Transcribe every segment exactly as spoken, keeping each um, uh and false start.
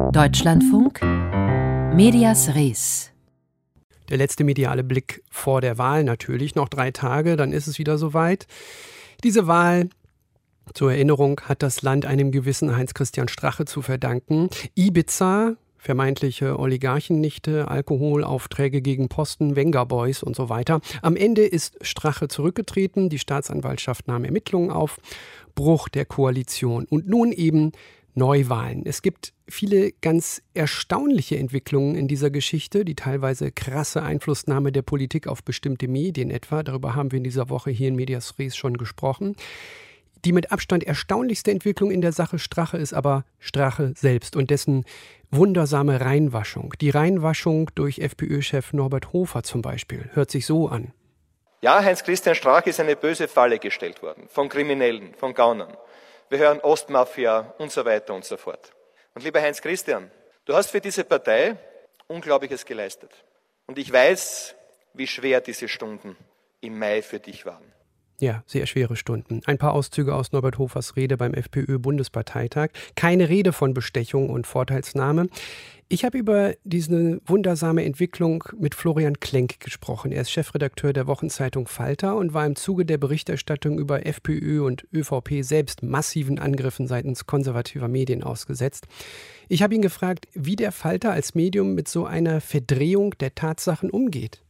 Deutschlandfunk Medias Res. Der letzte mediale Blick vor der Wahl natürlich. Noch drei Tage, dann ist es wieder soweit. Diese Wahl, zur Erinnerung, hat das Land einem gewissen Heinz-Christian Strache zu verdanken. Ibiza, vermeintliche Oligarchennichte, Alkoholaufträge gegen Posten, Wenger Boys und so weiter. Am Ende ist Strache zurückgetreten. Die Staatsanwaltschaft nahm Ermittlungen auf. Bruch der Koalition. Und nun eben Neuwahlen. Es gibt viele ganz erstaunliche Entwicklungen in dieser Geschichte, die teilweise krasse Einflussnahme der Politik auf bestimmte Medien etwa, darüber haben wir in dieser Woche hier in Medias Res schon gesprochen. Die mit Abstand erstaunlichste Entwicklung in der Sache Strache ist aber Strache selbst und dessen wundersame Reinwaschung. Die Reinwaschung durch FPÖ-Chef Norbert Hofer zum Beispiel. Hört sich so an. Ja, Heinz-Christian Strache ist eine böse Falle gestellt worden. Von Kriminellen, von Gaunern. Wir hören Ostmafia und so weiter und so fort. Und lieber Heinz-Christian, du hast für diese Partei Unglaubliches geleistet. Und ich weiß, wie schwer diese Stunden im Mai für dich waren. Ja, sehr schwere Stunden. Ein paar Auszüge aus Norbert Hofers Rede beim FPÖ-Bundesparteitag. Keine Rede von Bestechung und Vorteilsnahme. Ich habe über diese wundersame Entwicklung mit Florian Klenk gesprochen. Er ist Chefredakteur der Wochenzeitung Falter und war im Zuge der Berichterstattung über FPÖ und ÖVP selbst massiven Angriffen seitens konservativer Medien ausgesetzt. Ich habe ihn gefragt, wie der Falter als Medium mit so einer Verdrehung der Tatsachen umgeht.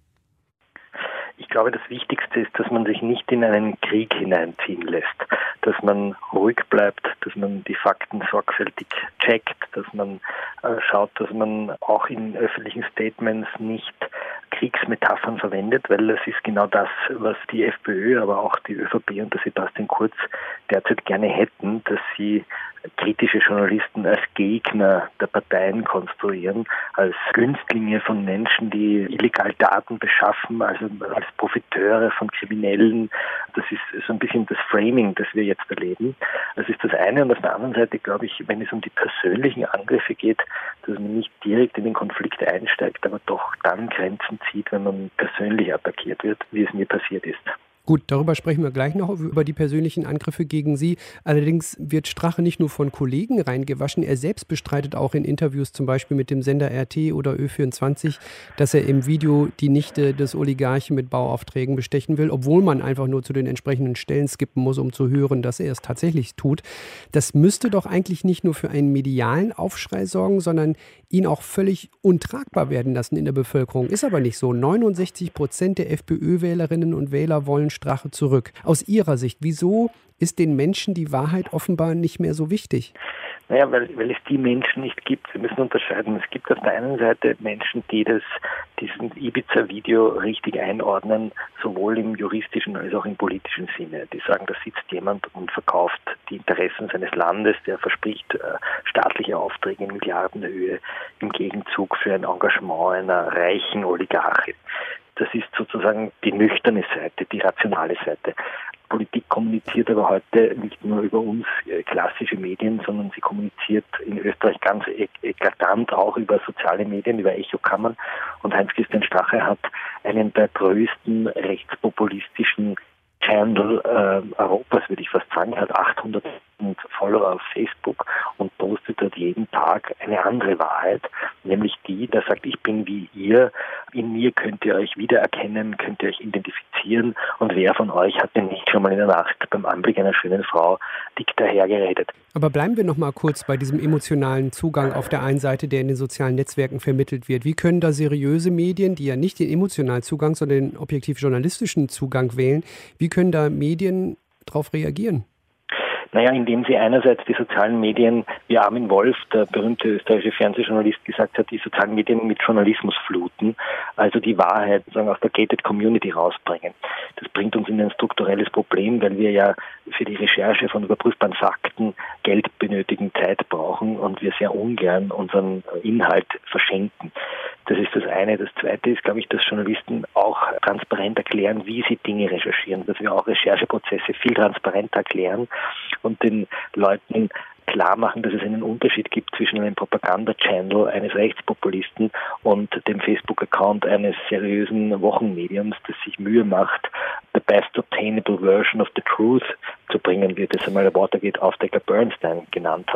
Ich glaube, das Wichtigste ist, dass man sich nicht in einen Krieg hineinziehen lässt, dass man ruhig bleibt, dass man die Fakten sorgfältig checkt, dass man äh, schaut, dass man auch in öffentlichen Statements nicht Kriegsmetaphern verwendet, weil das ist genau das, was die FPÖ, aber auch die ÖVP unter Sebastian Kurz derzeit gerne hätten, dass sie kritische Journalisten als Gegner der Parteien konstruieren, als Günstlinge von Menschen, die illegal Daten beschaffen, also als Profiteure von Kriminellen. Das ist so ein bisschen das Framing, das wir jetzt erleben. Das ist das eine. Und auf der anderen Seite glaube ich, wenn es um die persönlichen Angriffe geht, dass man nicht direkt in den Konflikt einsteigt, aber doch dann Grenzen zieht, wenn man persönlich attackiert wird, wie es mir passiert ist. Gut, darüber sprechen wir gleich noch, über die persönlichen Angriffe gegen Sie. Allerdings wird Strache nicht nur von Kollegen reingewaschen, er selbst bestreitet auch in Interviews zum Beispiel mit dem Sender R T oder Ö vierundzwanzig, dass er im Video die Nichte des Oligarchen mit Bauaufträgen bestechen will, obwohl man einfach nur zu den entsprechenden Stellen skippen muss, um zu hören, dass er es tatsächlich tut. Das müsste doch eigentlich nicht nur für einen medialen Aufschrei sorgen, sondern ihn auch völlig untragbar werden lassen in der Bevölkerung. Ist aber nicht so. neunundsechzig Prozent der FPÖ-Wählerinnen und Wähler wollen Strache zurück. Aus Ihrer Sicht, wieso ist den Menschen die Wahrheit offenbar nicht mehr so wichtig? Naja, weil, weil es die Menschen nicht gibt. Wir müssen unterscheiden. Es gibt auf der einen Seite Menschen, die das, diesen Ibiza-Video richtig einordnen, sowohl im juristischen als auch im politischen Sinne. Die sagen, da sitzt jemand und verkauft die Interessen seines Landes, der verspricht äh, staatliche Aufträge in Milliardenhöhe im Gegenzug für ein Engagement einer reichen Oligarchin. Das ist sozusagen die nüchterne Seite, die rationale Seite. Politik kommuniziert aber heute nicht nur über uns äh, klassische Medien, sondern sie kommuniziert in Österreich ganz ek- eklatant auch über soziale Medien, über Echokammern. Und Heinz-Christian Strache hat einen der größten rechtspopulistischen Channel äh, Europas, würde ich fast sagen. Er hat achthunderttausend Follower auf Facebook und postet dort jeden Tag eine andere Wahrheit, nämlich die, der sagt, ich bin wie ihr, in mir könnt ihr euch wiedererkennen, könnt ihr euch identifizieren und wer von euch hat denn nicht schon mal in der Nacht beim Anblick einer schönen Frau dick dahergeredet. Aber bleiben wir noch mal kurz bei diesem emotionalen Zugang auf der einen Seite, der in den sozialen Netzwerken vermittelt wird. Wie können da seriöse Medien, die ja nicht den emotionalen Zugang, sondern den objektiv-journalistischen Zugang wählen, wie können da Medien darauf reagieren? Naja, indem sie einerseits die sozialen Medien, wie Armin Wolf, der berühmte österreichische Fernsehjournalist, gesagt hat, die sozialen Medien mit Journalismus fluten, also die Wahrheit sozusagen aus der gated Community rausbringen. Das bringt uns in ein strukturelles Problem, weil wir ja für die Recherche von überprüfbaren Fakten Geld benötigen, Zeit brauchen und wir sehr ungern unseren Inhalt verschenken. Das ist das eine. Das zweite ist, glaube ich, dass Journalisten auch transparent erklären, wie sie Dinge recherchieren, dass wir auch Rechercheprozesse viel transparenter erklären und den Leuten klar machen, dass es einen Unterschied gibt zwischen einem Propaganda-Channel eines Rechtspopulisten und dem Facebook-Account eines seriösen Wochenmediums, das sich Mühe macht, the best obtainable version of the truth zu bringen, wie das einmal der Watergate-Aufdecker Bernstein genannt hat.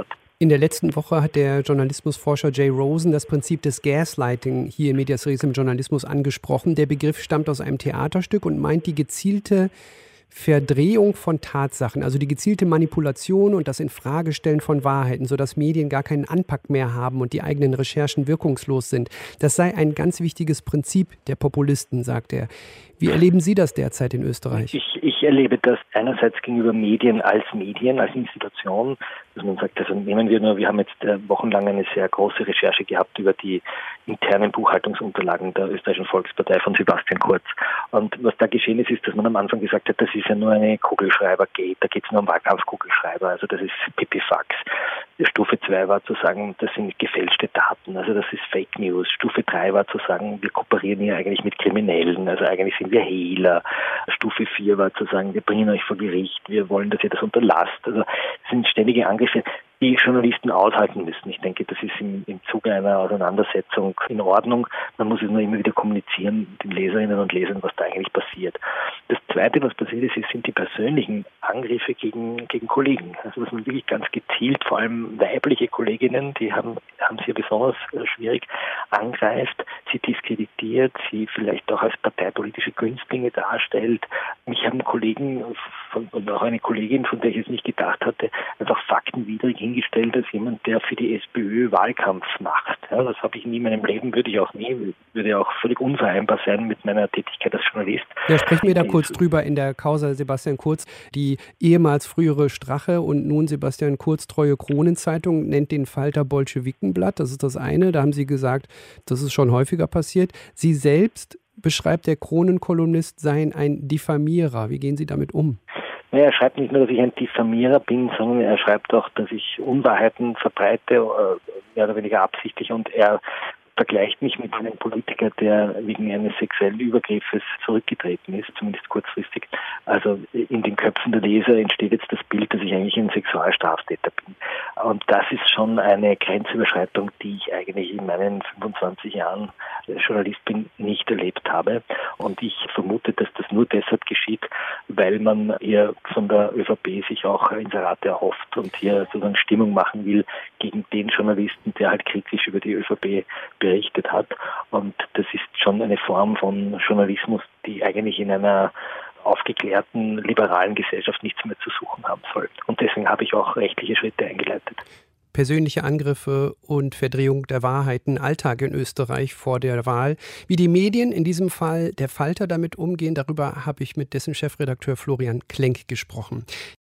In der letzten Woche hat der Journalismusforscher Jay Rosen das Prinzip des Gaslighting hier in Medias Res im Journalismus angesprochen. Der Begriff stammt aus einem Theaterstück und meint die gezielte Verdrehung von Tatsachen, also die gezielte Manipulation und das Infragestellen von Wahrheiten, sodass Medien gar keinen Anpack mehr haben und die eigenen Recherchen wirkungslos sind. Das sei ein ganz wichtiges Prinzip der Populisten, sagt er. Wie erleben Sie das derzeit in Österreich? Ich, ich erlebe das einerseits gegenüber Medien als Medien, als Institution, dass man sagt, also nehmen wir nur, wir haben jetzt äh, wochenlang eine sehr große Recherche gehabt über die internen Buchhaltungsunterlagen der Österreichischen Volkspartei von Sebastian Kurz. Und was da geschehen ist, ist, dass man am Anfang gesagt hat, das ist ja nur eine Kugelschreiber-Gate, da geht es nur um Wahlkampfkugelschreiber, also das ist Pipifax. Stufe zwei war zu sagen, das sind gefälschte Daten, also das ist Fake News. Stufe drei war zu sagen, wir kooperieren hier eigentlich mit Kriminellen, also eigentlich sind wir Hehler. Stufe vier war zu sagen, wir bringen euch vor Gericht, wir wollen, dass ihr das unterlasst. Also es sind ständige Angriffe, die Journalisten aushalten müssen. Ich denke, das ist im, im Zuge einer Auseinandersetzung in Ordnung. Man muss es nur immer wieder kommunizieren, den Leserinnen und Lesern, was da eigentlich passiert. Das Zweite, was passiert ist, sind die persönlichen Angriffe gegen, gegen Kollegen. Also dass man wirklich ganz gezielt, vor allem weibliche Kolleginnen, die haben haben es hier besonders schwierig, angreift, sie diskreditiert, sie vielleicht auch als parteipolitische Günstlinge darstellt. Mich haben Kollegen von, und auch eine Kollegin, von der ich es nicht gedacht hatte, einfach faktenwidrig hingestellt als jemand, der für die SPÖ Wahlkampf macht. Ja, das habe ich nie in meinem Leben, würde ich auch nie, würde auch völlig unvereinbar sein mit meiner Tätigkeit als Journalist. Ja, sprechen wir da kurz drüber in der Causa Sebastian Kurz. Die ehemals frühere Strache und nun Sebastian Kurz treue Kronenzeitung nennt den Falter Bolschewikenblatt. Das ist das eine. Da haben Sie gesagt, das ist schon häufiger passiert. Sie selbst beschreibt der Kronenkolumnist seien ein Diffamierer. Wie gehen Sie damit um? Naja, er schreibt nicht nur, dass ich ein Diffamierer bin, sondern er schreibt auch, dass ich Unwahrheiten verbreite, mehr oder weniger absichtlich, und er vergleicht mich mit einem Politiker, der wegen eines sexuellen Übergriffes zurückgetreten ist, zumindest kurzfristig. Also in den Köpfen der Leser entsteht jetzt das Bild, dass ich eigentlich ein Sexualstraftäter bin. Und das ist schon eine Grenzüberschreitung, die ich eigentlich in meinen fünfundzwanzig Jahren Journalist bin, nicht erlebt habe. Und ich vermute, dass das nur deshalb geschieht, weil man hier von der ÖVP sich auch Inserate erhofft und hier sozusagen Stimmung machen will gegen den Journalisten, der halt kritisch über die ÖVP berichtet hat. Und das ist schon eine Form von Journalismus, die eigentlich in einer aufgeklärten, liberalen Gesellschaft nichts mehr zu suchen haben soll. Und deswegen habe ich auch rechtliche Schritte eingeleitet. Persönliche Angriffe und Verdrehung der Wahrheiten, Alltag in Österreich vor der Wahl. Wie die Medien, in diesem Fall der Falter, damit umgehen, darüber habe ich mit dessen Chefredakteur Florian Klenk gesprochen.